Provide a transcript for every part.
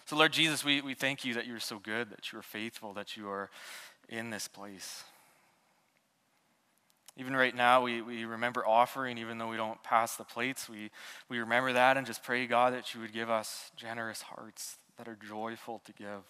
So Lord Jesus, we thank you that you're so good, that you are faithful, that you are in this place. Even right now, we remember offering, even though we don't pass the plates, we remember that and just pray, God, that you would give us generous hearts that are joyful to give.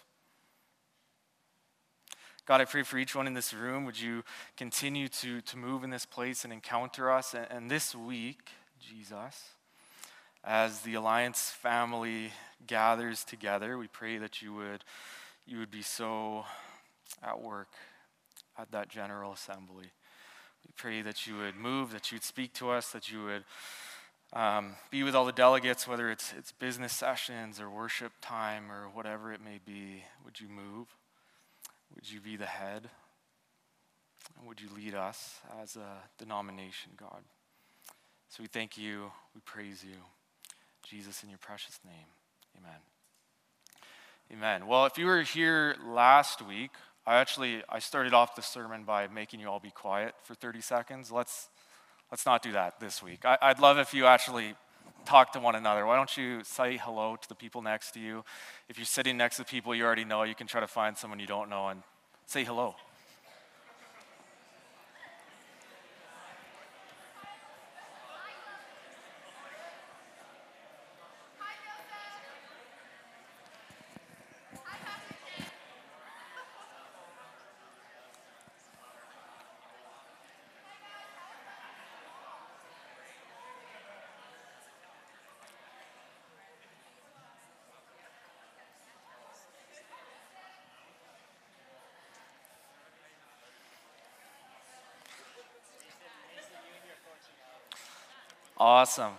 God, I pray for each one in this room. Would you continue to move in this place and encounter us? And this week, Jesus, as the Alliance family gathers together, we pray that you would be so at work at that General Assembly. We pray that you would move, that you'd speak to us, that you would be with all the delegates, whether it's business sessions or worship time or whatever it may be. Would you move? Would you be the head? And would you lead us as a denomination, God? So we thank you, we praise you. Jesus, in your precious name, amen. Amen. Well, if you were here last week, I started off the sermon by making you all be quiet for 30 seconds. Let's not do that this week. I'd love if you actually talk to one another. Why don't you say hello to the people next to you? If you're sitting next to people you already know, you can try to find someone you don't know and say hello. Awesome.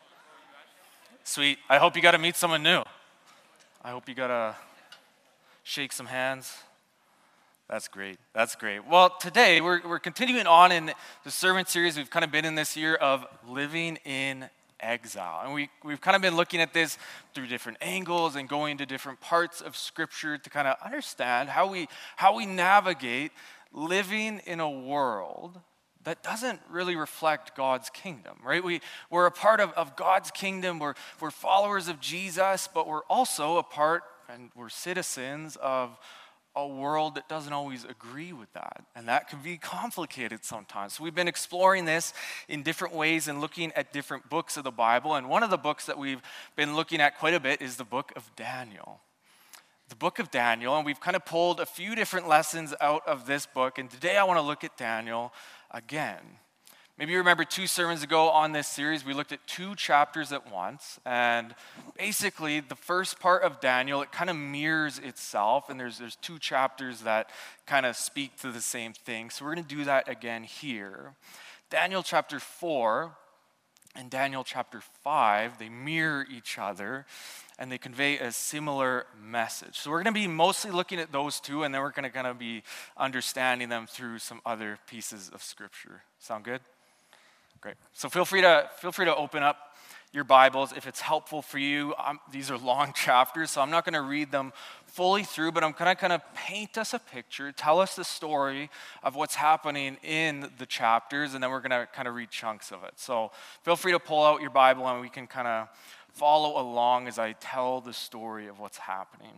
Sweet. I hope you got to meet someone new. I hope you got to shake some hands. That's great. That's great. Well, today we're continuing on in the sermon series we've kind of been in this year of living in exile. And we've kind of been looking at this through different angles and going to different parts of Scripture to kind of understand how we navigate living in a world that doesn't really reflect God's kingdom, right? We're a part of God's kingdom. We're followers of Jesus, but we're also a part, and we're citizens of a world that doesn't always agree with that. And that can be complicated sometimes. So we've been exploring this in different ways and looking at different books of the Bible. And one of the books that we've been looking at quite a bit is the book of Daniel. The book of Daniel, and we've kind of pulled a few different lessons out of this book. And today I want to look at Daniel again. Maybe you remember 2 sermons ago on this series, we looked at 2 chapters at once. And basically, the first part of Daniel, it kind of mirrors itself. And there's 2 chapters that kind of speak to the same thing. So we're going to do that again here. Daniel chapter 4 and Daniel chapter 5, they mirror each other. And they convey a similar message. So we're going to be mostly looking at those 2, and then we're going to kind of be understanding them through some other pieces of Scripture. Sound good? Great. So feel free to open up your Bibles if it's helpful for you. These are long chapters, so I'm not going to read them fully through, but I'm going to kind of paint us a picture, tell us the story of what's happening in the chapters, and then we're going to kind of read chunks of it. So feel free to pull out your Bible, and we can kind of follow along as I tell the story of what's happening.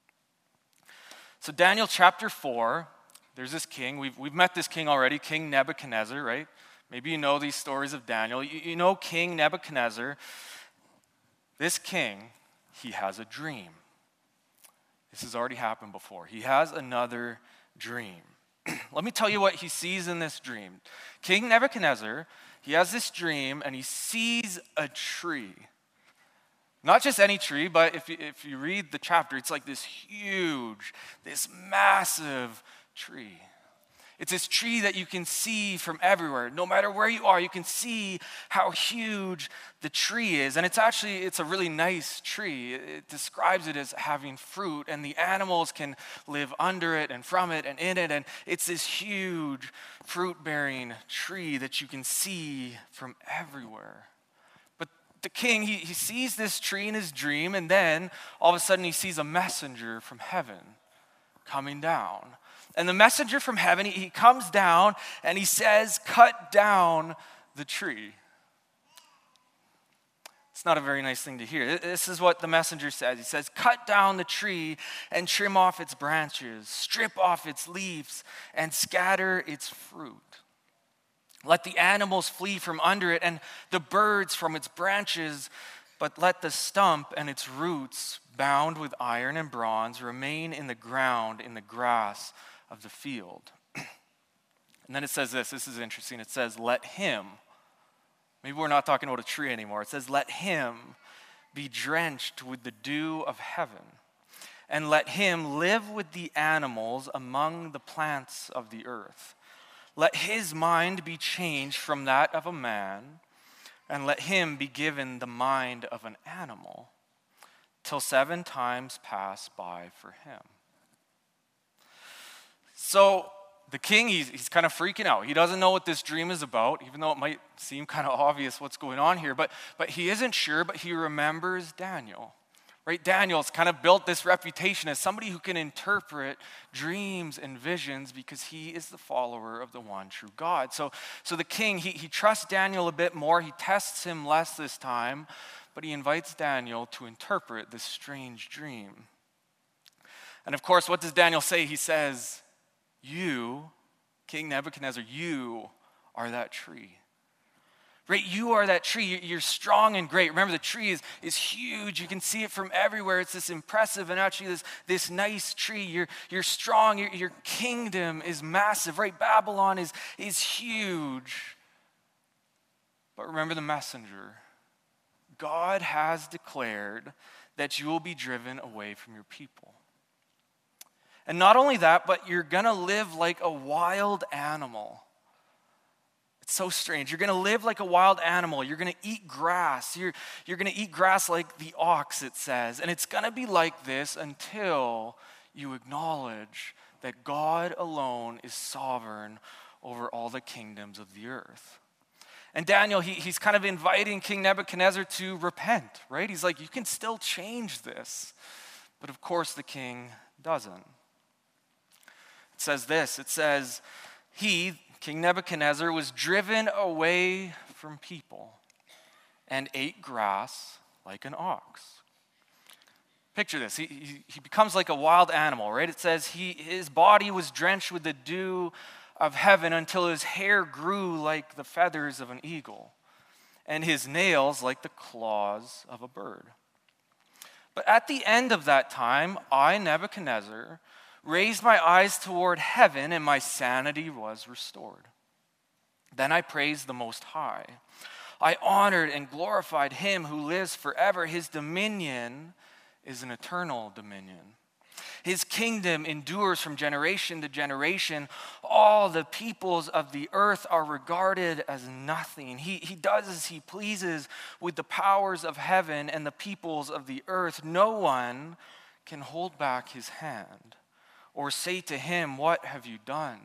So Daniel chapter 4, there's this king. We've met this king already, King Nebuchadnezzar, right? Maybe you know these stories of Daniel. You know King Nebuchadnezzar. This king, he has a dream. This has already happened before. He has another dream. Let me tell you what he sees in this dream. King Nebuchadnezzar, he has this dream and he sees a tree. Not just any tree, but if you read the chapter, it's like this huge, this massive tree. It's this tree that you can see from everywhere. No matter where you are, you can see how huge the tree is. And it's a really nice tree. It describes it as having fruit, and the animals can live under it and from it and in it. And it's this huge fruit-bearing tree that you can see from everywhere. The king, he sees this tree in his dream, and then all of a sudden he sees a messenger from heaven coming down. And the messenger from heaven, he comes down and he says, "Cut down the tree." It's not a very nice thing to hear. This is what the messenger says. He says, cut down the tree and trim off its branches, strip off its leaves and scatter its fruit. Let the animals flee from under it and the birds from its branches, but let the stump and its roots, bound with iron and bronze, remain in the ground in the grass of the field. And then it says this is interesting. It says, let him, maybe we're not talking about a tree anymore. It says, let him be drenched with the dew of heaven, and let him live with the animals among the plants of the earth. Let his mind be changed from that of a man, and let him be given the mind of an animal, till 7 times pass by for him. So the king, he's kind of freaking out. He doesn't know what this dream is about, even though it might seem kind of obvious what's going on here. But he isn't sure, but he remembers Daniel. Right? Daniel's kind of built this reputation as somebody who can interpret dreams and visions because he is the follower of the one true God. So the king, he trusts Daniel a bit more. He tests him less this time, but he invites Daniel to interpret this strange dream. And of course, what does Daniel say? He says, you, King Nebuchadnezzar, you are that tree. Right, you are that tree. You're strong and great. Remember, the tree is huge. You can see it from everywhere. It's this impressive and actually this nice tree. You're strong. Your kingdom is massive. Right, Babylon is huge. But remember the messenger. God has declared that you will be driven away from your people. And not only that, but you're going to live like a wild animal. It's so strange. You're going to live like a wild animal. You're going to eat grass. You're going to eat grass like the ox, it says. And it's going to be like this until you acknowledge that God alone is sovereign over all the kingdoms of the earth. And Daniel, he's kind of inviting King Nebuchadnezzar to repent, right? He's like, you can still change this. But of course the king doesn't. It says this, it says, King Nebuchadnezzar was driven away from people and ate grass like an ox. Picture this. He becomes like a wild animal, right? It says his body was drenched with the dew of heaven until his hair grew like the feathers of an eagle and his nails like the claws of a bird. But at the end of that time, I, Nebuchadnezzar, raised my eyes toward heaven, and my sanity was restored. Then I praised the Most High. I honored and glorified him who lives forever. His dominion is an eternal dominion. His kingdom endures from generation to generation. All the peoples of the earth are regarded as nothing. He does as he pleases with the powers of heaven and the peoples of the earth. No one can hold back his hand or say to him, what have you done?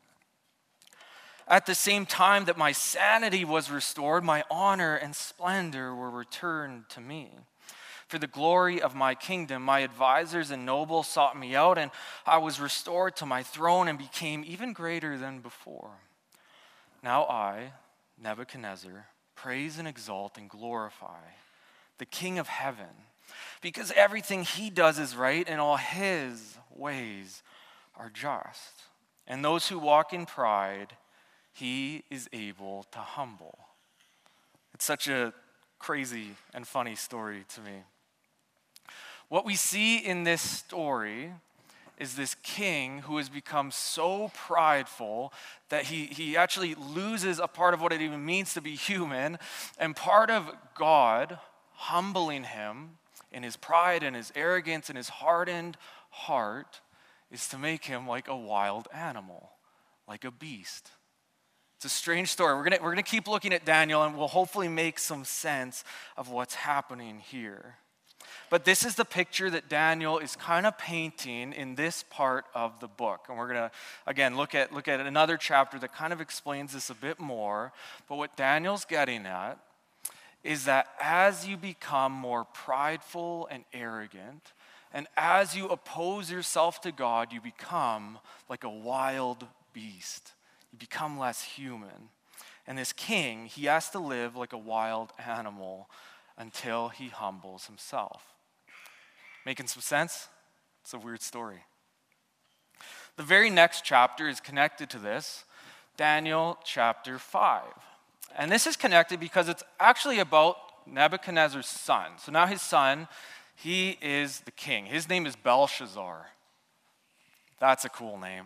At the same time that my sanity was restored, my honor and splendor were returned to me. For the glory of my kingdom, my advisors and nobles sought me out, and I was restored to my throne and became even greater than before. Now I, Nebuchadnezzar, praise and exalt and glorify the King of heaven, because everything he does is right and all his ways are just. And those who walk in pride, he is able to humble. It's such a crazy and funny story to me. What we see in this story is this king who has become so prideful that he actually loses a part of what it even means to be human, and part of God humbling him in his pride and his arrogance and his hardened heart is to make him like a wild animal, like a beast. It's a strange story. We're gonna keep looking at Daniel, and we'll hopefully make some sense of what's happening here. But this is the picture that Daniel is kind of painting in this part of the book. And we're going to, again, look at another chapter that kind of explains this a bit more. But what Daniel's getting at is that as you become more prideful and arrogant, and as you oppose yourself to God, you become like a wild beast. You become less human. And this king, he has to live like a wild animal until he humbles himself. Making some sense? It's a weird story. The very next chapter is connected to this, Daniel chapter 5. And this is connected because it's actually about Nebuchadnezzar's son. So now his son, he is the king. His name is Belshazzar. That's a cool name.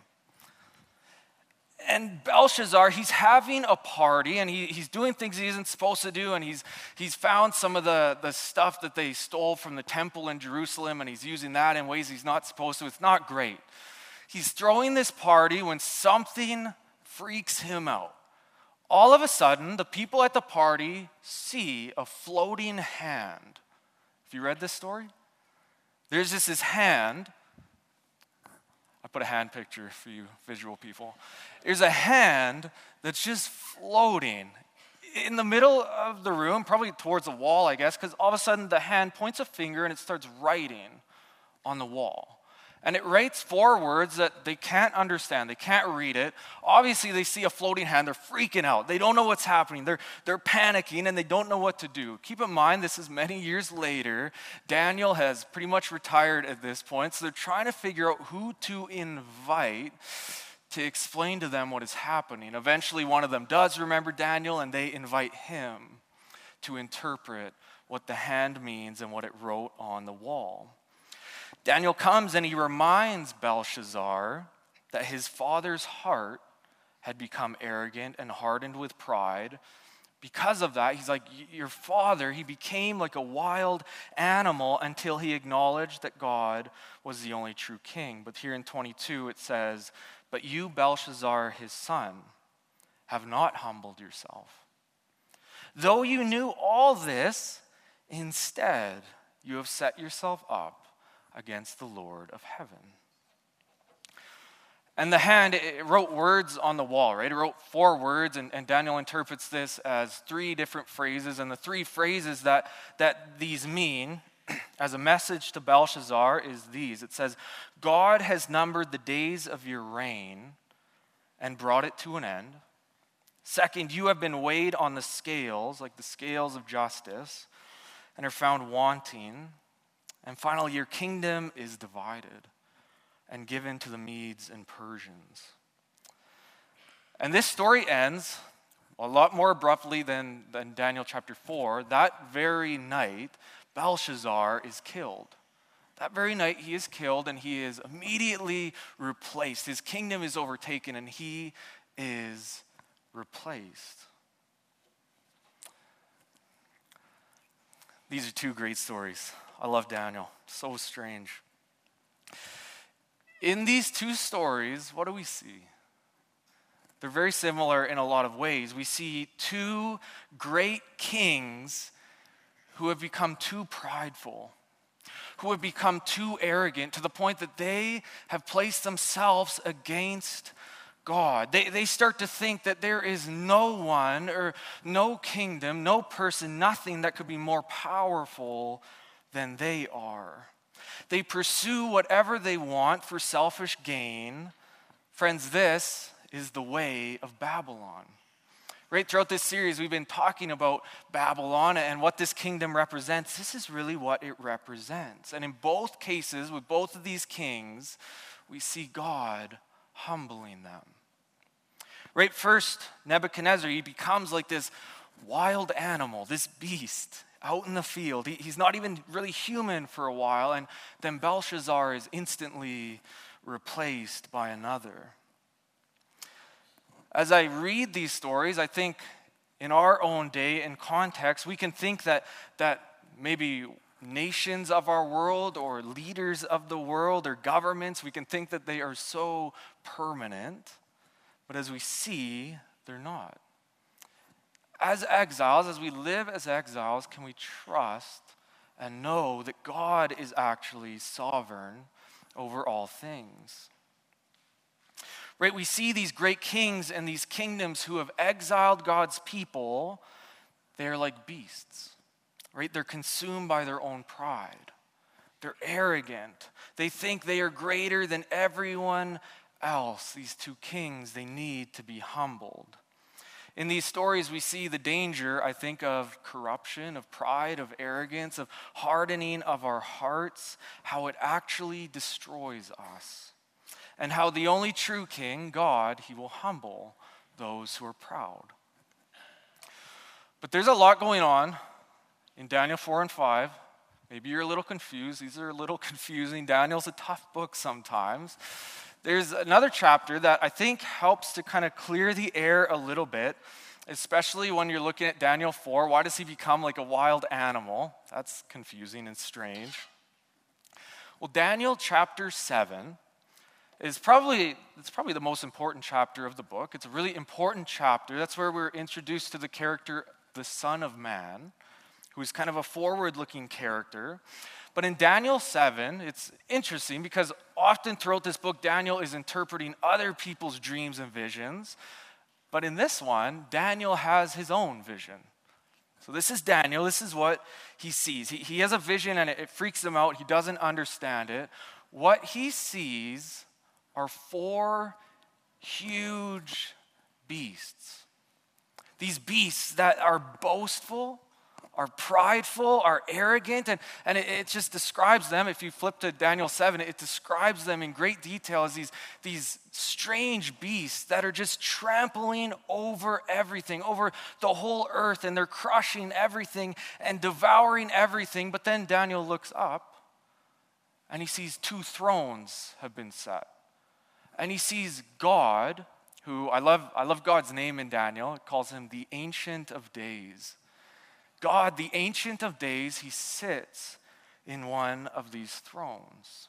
And Belshazzar, he's having a party, and he's doing things he isn't supposed to do, and he's found some of the stuff that they stole from the temple in Jerusalem, and he's using that in ways he's not supposed to. It's not great. He's throwing this party when something freaks him out. All of a sudden, the people at the party see a floating hand. Have you read this story? There's just this hand. I put a hand picture for you visual people. There's a hand that's just floating in the middle of the room, probably towards the wall, I guess, because all of a sudden the hand points a finger and it starts writing on the wall. And it writes 4 words that they can't understand. They can't read it. Obviously, they see a floating hand. They're freaking out. They don't know what's happening. They're panicking, and they don't know what to do. Keep in mind, this is many years later. Daniel has pretty much retired at this point, so they're trying to figure out who to invite to explain to them what is happening. Eventually, one of them does remember Daniel, and they invite him to interpret what the hand means and what it wrote on the wall. Daniel comes and he reminds Belshazzar that his father's heart had become arrogant and hardened with pride. Because of that, he's like, your father, he became like a wild animal until he acknowledged that God was the only true king. But here in 22 it says, but you, Belshazzar, his son, have not humbled yourself. Though you knew all this, instead you have set yourself up against the Lord of heaven. And the hand, it wrote words on the wall, right? It wrote 4 words, and Daniel interprets this as 3 different phrases. And the 3 phrases that these mean as a message to Belshazzar is these. It says, God has numbered the days of your reign and brought it to an end. Second, you have been weighed on the scales, like the scales of justice, and are found wanting. And finally, your kingdom is divided and given to the Medes and Persians. And this story ends a lot more abruptly than Daniel chapter 4. That very night, Belshazzar is killed. That very night, he is killed, and he is immediately replaced. His kingdom is overtaken, and he is replaced. These are 2 great stories. I love Daniel. So strange. In these 2 stories, what do we see? They're very similar in a lot of ways. We see 2 great kings who have become too prideful, who have become too arrogant to the point that they have placed themselves against God. They start to think that there is no one or no kingdom, no person, nothing that could be more powerful than they are. They pursue whatever they want for selfish gain. Friends, this is the way of Babylon. Right throughout this series, we've been talking about Babylon and what this kingdom represents. This is really what it represents. And in both cases, with both of these kings, we see God humbling them. Right, first, Nebuchadnezzar, he becomes like this wild animal, this beast out in the field. He's not even really human for a while, and then Belshazzar is instantly replaced by another. As I read these stories, I think in our own day and context, we can think that maybe nations of our world or leaders of the world or governments, we can think that they are so permanent, but as we see, they're not. As exiles, as we live as exiles, can we trust and know that God is actually sovereign over all things? Right, we see these great kings and these kingdoms who have exiled God's people. They're like beasts, right? They're consumed by their own pride. They're arrogant. They think they are greater than everyone else. These 2 kings, they need to be humbled. In these stories, we see the danger, I think, of corruption, of pride, of arrogance, of hardening of our hearts, how it actually destroys us, and how the only true king, God, he will humble those who are proud. But there's a lot going on in Daniel 4 and 5. Maybe you're a little confused. These are a little confusing. Daniel's a tough book sometimes. There's another chapter that I think helps to kind of clear the air a little bit, especially when you're looking at Daniel 4. Why does he become like a wild animal? That's confusing and strange. Well, Daniel chapter 7 is probably the most important chapter of the book. It's a really important chapter. That's where we're introduced to the character, the Son of Man, who is kind of a forward-looking character. But in Daniel 7, it's interesting because often throughout this book, Daniel is interpreting other people's dreams and visions. But in this one, Daniel has his own vision. So this is Daniel. This is what he sees. He has a vision and it freaks him out. He doesn't understand it. What he sees are 4 huge beasts. These beasts that are boastful, are prideful, are arrogant, and it just describes them. If you flip to Daniel 7, it describes them in great detail as these strange beasts that are just trampling over everything, over the whole earth, and they're crushing everything and devouring everything. But then Daniel looks up, and he sees 2 thrones have been set. And he sees God, who I love God's name in Daniel. It calls him the Ancient of Days. God, the Ancient of Days, he sits in one of these thrones.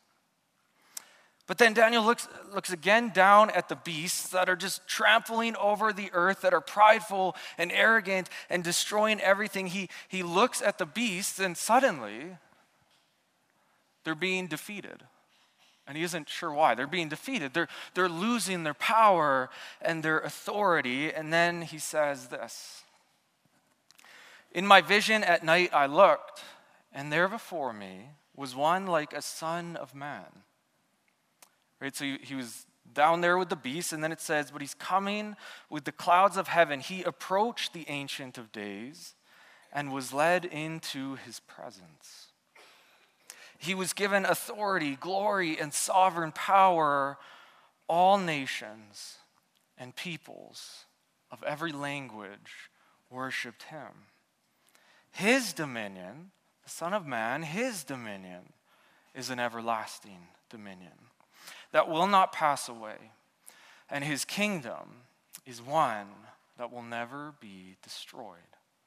But then Daniel looks again down at the beasts that are just trampling over the earth, that are prideful and arrogant and destroying everything. He looks at the beasts and suddenly they're being defeated. And he isn't sure why. They're being defeated. They're losing their power and their authority. And then he says this: "In my vision at night I looked, and there before me was one like a son of man." Right, so he was down there with the beast, and then it says, but he's coming with the clouds of heaven. He approached the Ancient of Days and was led into his presence. He was given authority, glory, and sovereign power. All nations and peoples of every language worshiped him. His dominion, the Son of Man, his dominion is an everlasting dominion that will not pass away, and his kingdom is one that will never be destroyed.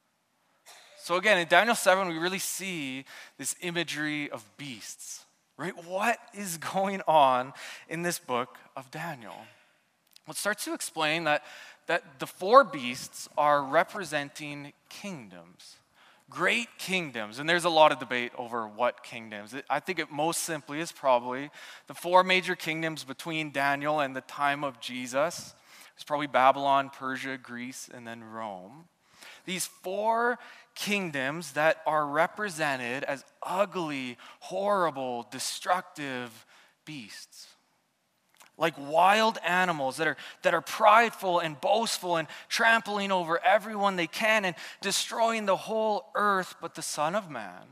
So again, in Daniel 7, we really see this imagery of beasts, right? What is going on in this book of Daniel? Well, it starts to explain that the 4 beasts are representing kingdoms, great kingdoms. And there's a lot of debate over what kingdoms. I think it most simply is probably the 4 major kingdoms between Daniel and the time of Jesus. It's probably Babylon, Persia, Greece, and then Rome. These 4 kingdoms that are represented as ugly, horrible, destructive beasts. Like wild animals that are prideful and boastful and trampling over everyone they can and destroying the whole earth. But the Son of Man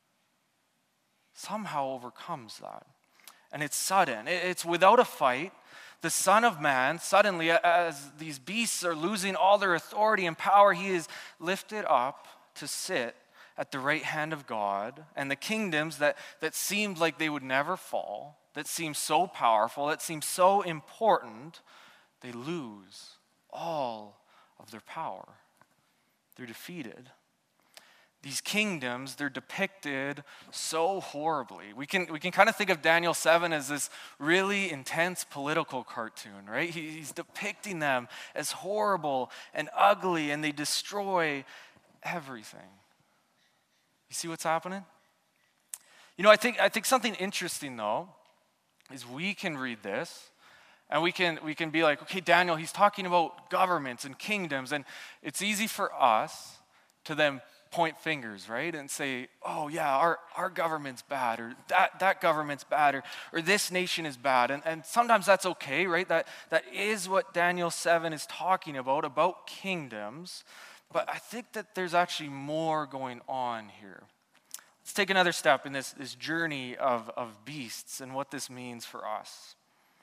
somehow overcomes that. And it's sudden. It's without a fight. The Son of Man, suddenly, as these beasts are losing all their authority and power, he is lifted up to sit at the right hand of God. And the kingdoms that seemed like they would never fall, that seemed so powerful, that seemed so important, they lose all of their power. They're defeated. These kingdoms, they're depicted so horribly. We can kind of think of Daniel 7 as this really intense political cartoon, right? He's depicting them as horrible and ugly, and they destroy everything. You see what's happening? You know, I think something interesting though is we can read this and we can be like, okay, Daniel, he's talking about governments and kingdoms, and it's easy for us to then point fingers, right? And say, oh yeah, our government's bad, or that government's bad, or this nation is bad. And sometimes that's okay, right? That is what Daniel 7 is talking about kingdoms. But I think that there's actually more going on here. Let's take another step in this journey of beasts and what this means for us.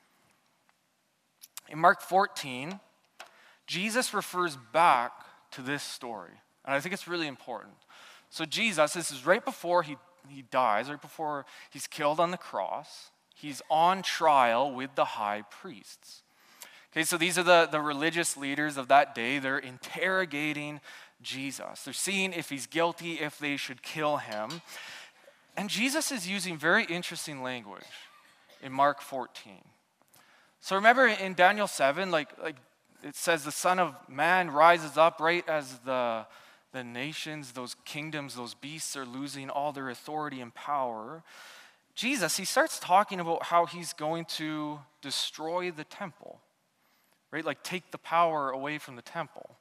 In Mark 14, Jesus refers back to this story. And I think it's really important. So Jesus, this is right before he dies, right before he's killed on the cross. He's on trial with the high priests. Okay, so these are the religious leaders of that day. They're interrogating Jesus. They're seeing if he's guilty, if they should kill him. And Jesus is using very interesting language in Mark 14. So remember in Daniel 7, like it says the Son of Man rises up right as the nations, those kingdoms, those beasts are losing all their authority and power. Jesus, he starts talking about how he's going to destroy the temple, right? Like take the power away from the temple.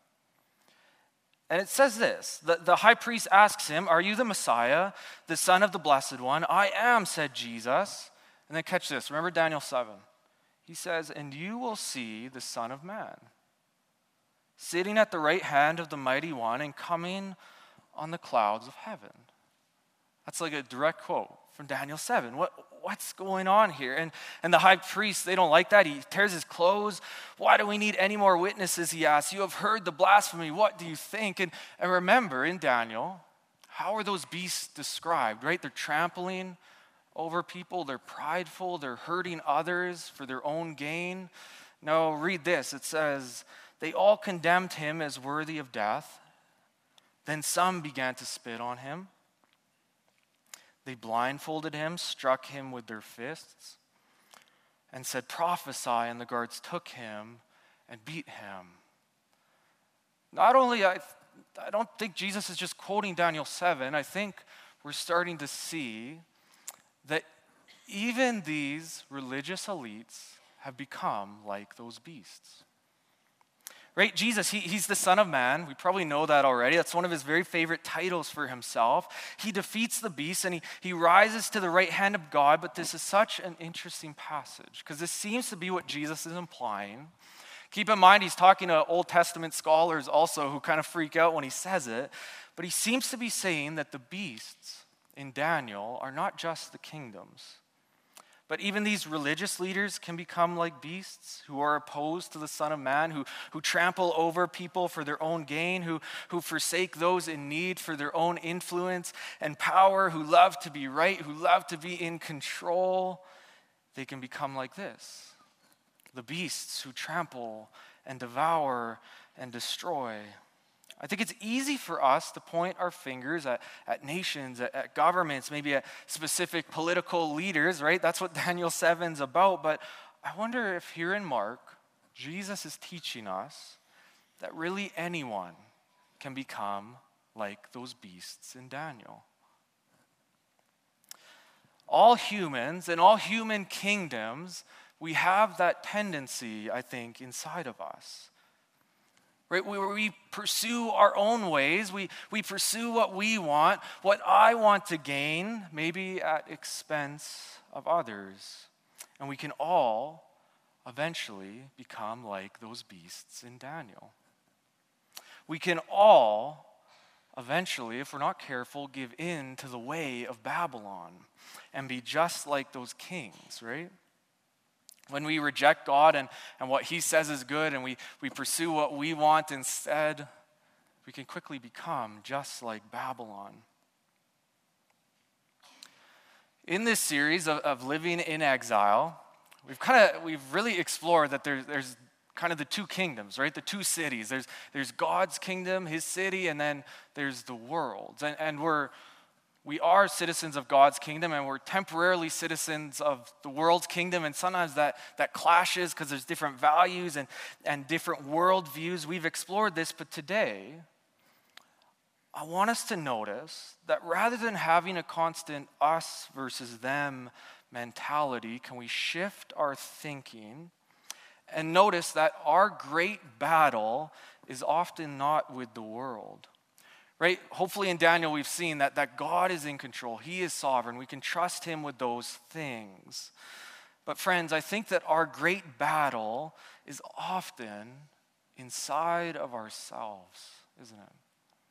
And it says this, the high priest asks him, are you the Messiah, the Son of the Blessed One? I am, said Jesus. And then catch this, remember Daniel 7. He says, and you will see the Son of Man sitting at the right hand of the Mighty One and coming on the clouds of heaven. That's like a direct quote from Daniel 7. What's going on here? And the high priest, they don't like that. He tears his clothes. Why do we need any more witnesses, he asks. You have heard the blasphemy. What do you think? And remember, in Daniel, how are those beasts described, right? They're trampling over people. They're prideful. They're hurting others for their own gain. No, read this. It says, they all condemned him as worthy of death. Then some began to spit on him. They blindfolded him, struck him with their fists, and said, prophesy, and the guards took him and beat him. Not only, I don't think Jesus is just quoting Daniel 7. I think we're starting to see that even these religious elites have become like those beasts. Right? Jesus, he's the Son of Man. We probably know that already. That's one of his very favorite titles for himself. He defeats the beast and he rises to the right hand of God. But this is such an interesting passage because this seems to be what Jesus is implying. Keep in mind, he's talking to Old Testament scholars also who kind of freak out when he says it. But he seems to be saying that the beasts in Daniel are not just the kingdoms. But even these religious leaders can become like beasts who are opposed to the Son of Man, who trample over people for their own gain, who forsake those in need for their own influence and power, who love to be right, who love to be in control. They can become like this. The beasts who trample and devour and destroy. I think it's easy for us to point our fingers at nations, at governments, maybe at specific political leaders, right? That's what Daniel 7's about. But I wonder if here in Mark, Jesus is teaching us that really anyone can become like those beasts in Daniel. All humans and all human kingdoms, we have that tendency, I think, inside of us. Right, we pursue our own ways. We pursue what we want, what I want to gain, maybe at expense of others. And we can all eventually become like those beasts in Daniel. We can all eventually, if we're not careful, give in to the way of Babylon and be just like those kings, right? When we reject God and what he says is good and we pursue what we want instead, we can quickly become just like Babylon. In this series of living in exile, we've really explored that there's kind of the two kingdoms, right? The two cities. There's God's kingdom, his city, and then there's the world. And we are citizens of God's kingdom and we're temporarily citizens of the world's kingdom, and sometimes that clashes because there's different values and different worldviews. We've explored this, but today I want us to notice that rather than having a constant us versus them mentality, can we shift our thinking and notice that our great battle is often not with the world. right? Hopefully in Daniel we've seen that God is in control. He is sovereign. We can trust him with those things. But friends, I think that our great battle is often inside of ourselves, isn't it?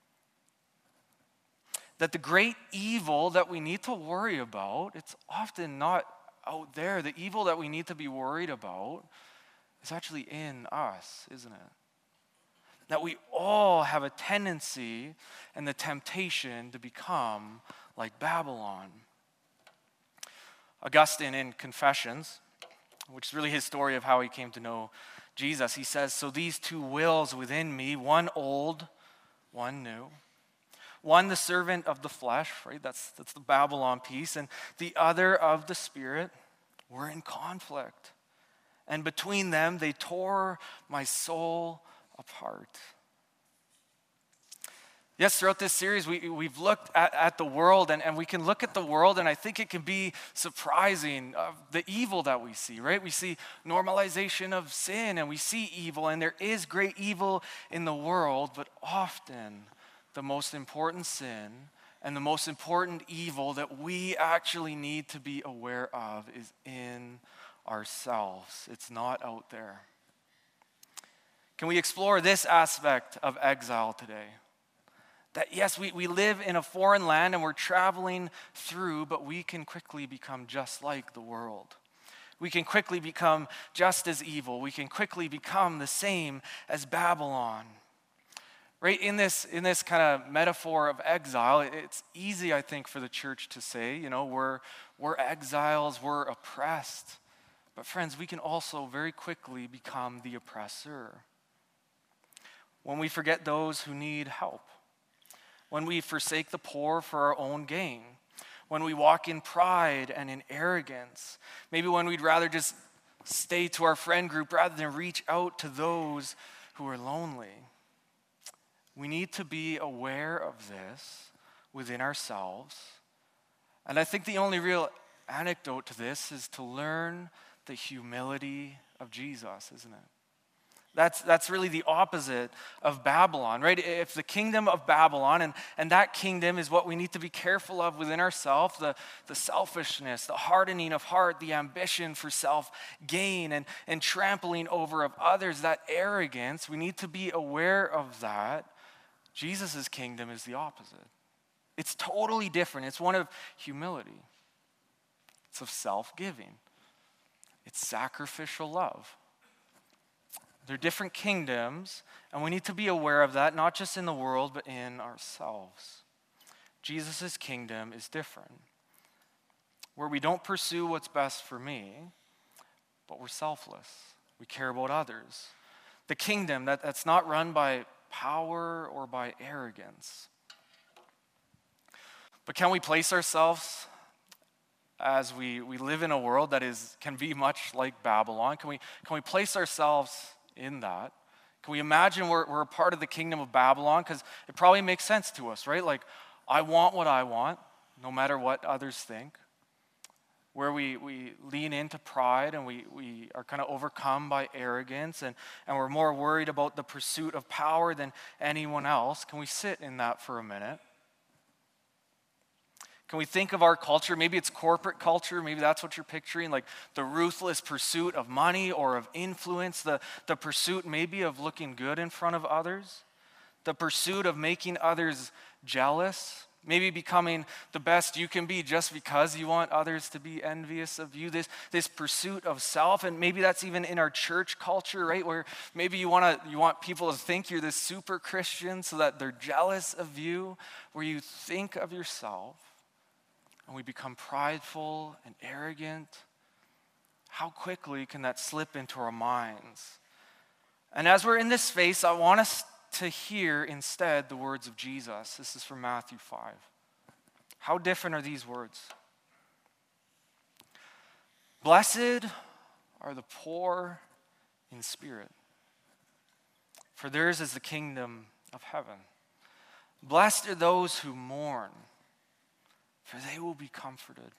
That the great evil that we need to worry about, it's often not out there. The evil that we need to be worried about is actually in us, isn't it? That we all have a tendency and the temptation to become like Babylon. Augustine in Confessions, which is really his story of how he came to know Jesus, he says, "So these two wills within me, one old, one new, one the servant of the flesh," right? That's the Babylon piece, "and the other of the spirit, were in conflict. And between them they tore my soul apart." Yes, throughout this series, we've looked at the world, and we can look at the world, and I think it can be surprising of the evil that we see, right? We see normalization of sin, and we see evil, and there is great evil in the world, but often the most important sin and the most important evil that we actually need to be aware of is in ourselves. It's not out there. Can we explore this aspect of exile today? That yes, we live in a foreign land and we're traveling through, but we can quickly become just like the world. We can quickly become just as evil. We can quickly become the same as Babylon. Right, in this kind of metaphor of exile, it's easy, I think, for the church to say, we're exiles, we're oppressed. But friends, we can also very quickly become the oppressor. When we forget those who need help, when we forsake the poor for our own gain, when we walk in pride and in arrogance, maybe when we'd rather just stay to our friend group rather than reach out to those who are lonely. We need to be aware of this within ourselves. And I think the only real antidote to this is to learn the humility of Jesus, isn't it? That's really the opposite of Babylon, right? If the kingdom of Babylon, and that kingdom is what we need to be careful of within ourselves, the selfishness, the hardening of heart, the ambition for self-gain and trampling over of others, that arrogance, we need to be aware of that. Jesus' kingdom is the opposite. It's totally different. It's one of humility. It's of self-giving. It's sacrificial love. They're different kingdoms, and we need to be aware of that, not just in the world, but in ourselves. Jesus' kingdom is different, where we don't pursue what's best for me, but we're selfless. We care about others. The kingdom that's not run by power or by arrogance. But can we place ourselves as we live in a world that can be much like Babylon? Can we place ourselves in that? Can we imagine we're a part of the kingdom of Babylon? Because it probably makes sense to us, right? Like, I want what I want, no matter what others think. Where we lean into pride and we are kind of overcome by arrogance and we're more worried about the pursuit of power than anyone else. Can we sit in that for a minute? Can we think of our culture? Maybe it's corporate culture. Maybe that's what you're picturing, like the ruthless pursuit of money or of influence, the pursuit maybe of looking good in front of others, the pursuit of making others jealous, maybe becoming the best you can be just because you want others to be envious of you, this pursuit of self. And maybe that's even in our church culture, right, where maybe you want people to think you're this super Christian so that they're jealous of you, where you think of yourself. And we become prideful and arrogant. How quickly can that slip into our minds? And as we're in this space, I want us to hear instead the words of Jesus. This is from Matthew 5. How different are these words? Blessed are the poor in spirit, for theirs is the kingdom of heaven. Blessed are those who mourn, for they will be comforted.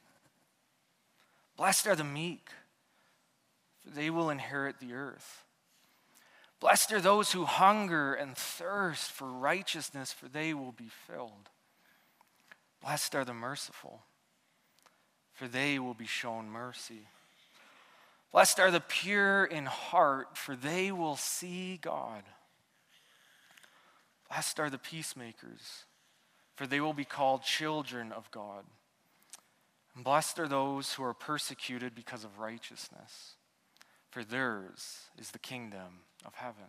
Blessed are the meek, for they will inherit the earth. Blessed are those who hunger and thirst for righteousness, for they will be filled. Blessed are the merciful, for they will be shown mercy. Blessed are the pure in heart, for they will see God. Blessed are the peacemakers, for they will be called children of God. And blessed are those who are persecuted because of righteousness, for theirs is the kingdom of heaven.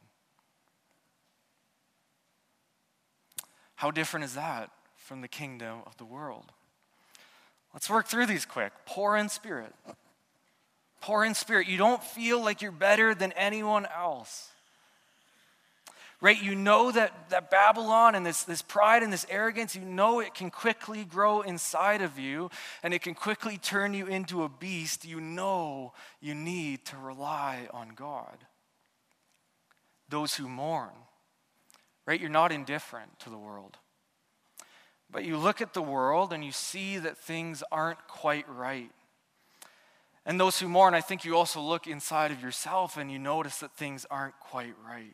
How different is that from the kingdom of the world? Let's work through these quick. Poor in spirit. Poor in spirit. You don't feel like you're better than anyone else. Right? You know that Babylon and this pride and this arrogance, you know it can quickly grow inside of you and it can quickly turn you into a beast. You know you need to rely on God. Those who mourn, right? You're not indifferent to the world. But you look at the world and you see that things aren't quite right. And those who mourn, I think you also look inside of yourself and you notice that things aren't quite right.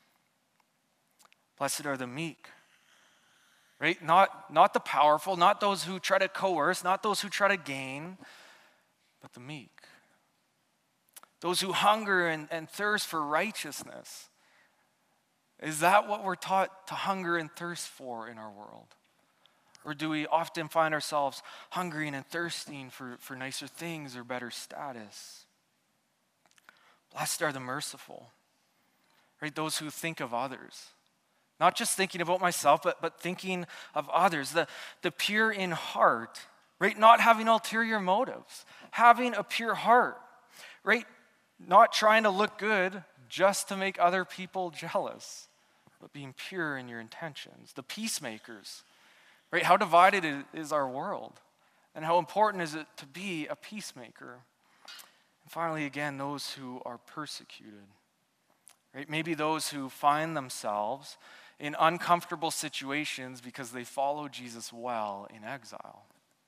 Blessed are the meek, right? Not the powerful, not those who try to coerce, not those who try to gain, but the meek. Those who hunger and thirst for righteousness. Is that what we're taught to hunger and thirst for in our world? Or do we often find ourselves hungering and thirsting for nicer things or better status? Blessed are the merciful, right? Those who think of others. Not just thinking about myself, but thinking of others. The pure in heart, right? Not having ulterior motives. Having a pure heart, right? Not trying to look good just to make other people jealous, but being pure in your intentions. The peacemakers, right? How divided is our world? And how important is it to be a peacemaker? And finally, again, those who are persecuted, right? Maybe those who find themselves in uncomfortable situations because they follow Jesus well in exile.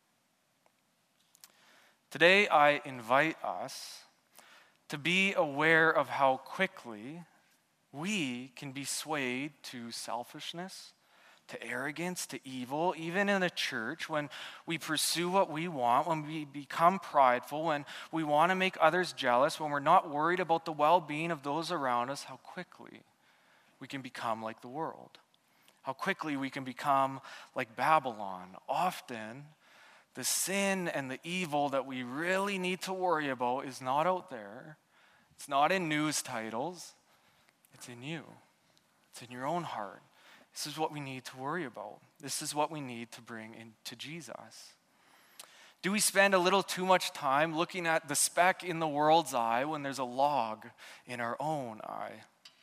Today, I invite us to be aware of how quickly we can be swayed to selfishness, to arrogance, to evil, even in a church, when we pursue what we want, when we become prideful, when we want to make others jealous, when we're not worried about the well-being of those around us, how quickly we can become like the world. How quickly we can become like Babylon. Often, the sin and the evil that we really need to worry about is not out there. It's not in news titles. It's in you. It's in your own heart. This is what we need to worry about. This is what we need to bring into Jesus. Do we spend a little too much time looking at the speck in the world's eye when there's a log in our own eye?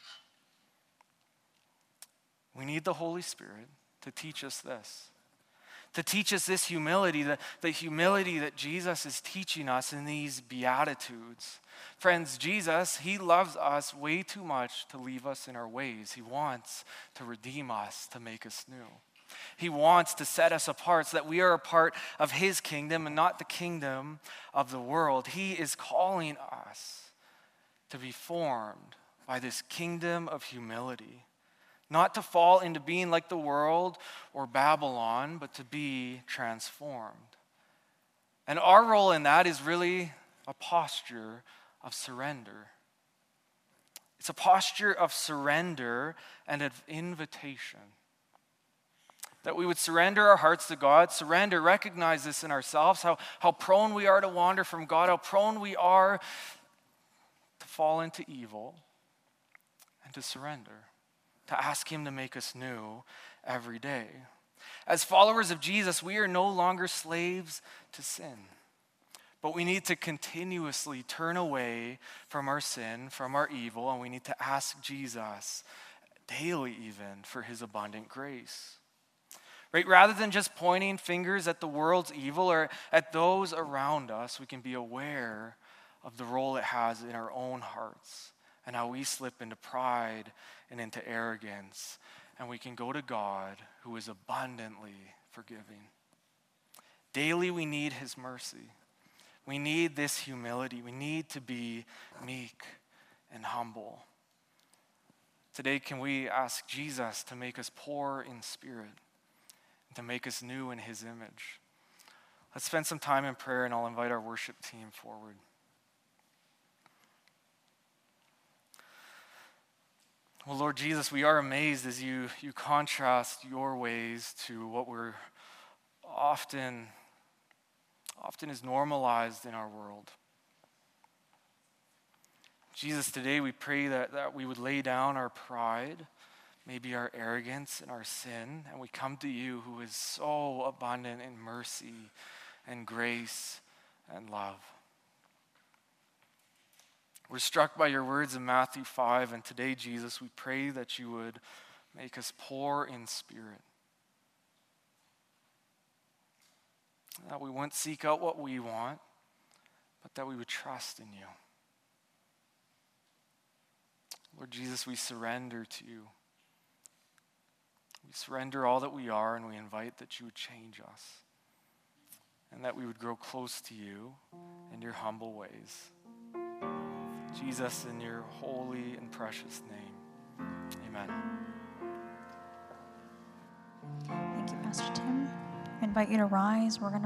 We need the Holy Spirit to teach us this. To teach us this humility, the humility that Jesus is teaching us in these Beatitudes. Friends, Jesus, he loves us way too much to leave us in our ways. He wants to redeem us, to make us new. He wants to set us apart so that we are a part of his kingdom and not the kingdom of the world. He is calling us to be formed by this kingdom of humility. Not to fall into being like the world or Babylon, but to be transformed. And our role in that is really a posture of surrender. It's a posture of surrender and of invitation. That we would surrender our hearts to God, surrender, recognize this in ourselves, how prone we are to wander from God, how prone we are to fall into evil, and to surrender. To ask him to make us new every day. As followers of Jesus, we are no longer slaves to sin. But we need to continuously turn away from our sin, from our evil, and we need to ask Jesus daily even for his abundant grace. Right? Rather than just pointing fingers at the world's evil or at those around us, we can be aware of the role it has in our own hearts and how we slip into pride and into arrogance, and we can go to God who is abundantly forgiving. Daily we need his mercy. We need this humility. We need to be meek and humble. Today, can we ask Jesus to make us poor in spirit, and to make us new in his image? Let's spend some time in prayer, and I'll invite our worship team forward. Well, Lord Jesus, we are amazed as you contrast your ways to what we're often is normalized in our world. Jesus, today we pray that we would lay down our pride, maybe our arrogance and our sin, and we come to you who is so abundant in mercy and grace and love. We're struck by your words in Matthew 5, and today, Jesus, we pray that you would make us poor in spirit. That we wouldn't seek out what we want, but that we would trust in you. Lord Jesus, we surrender to you. We surrender all that we are, and we invite that you would change us, and that we would grow close to you in your humble ways. Jesus, in your holy and precious name, amen. Thank you, Pastor Tim. I invite you to rise. We're going to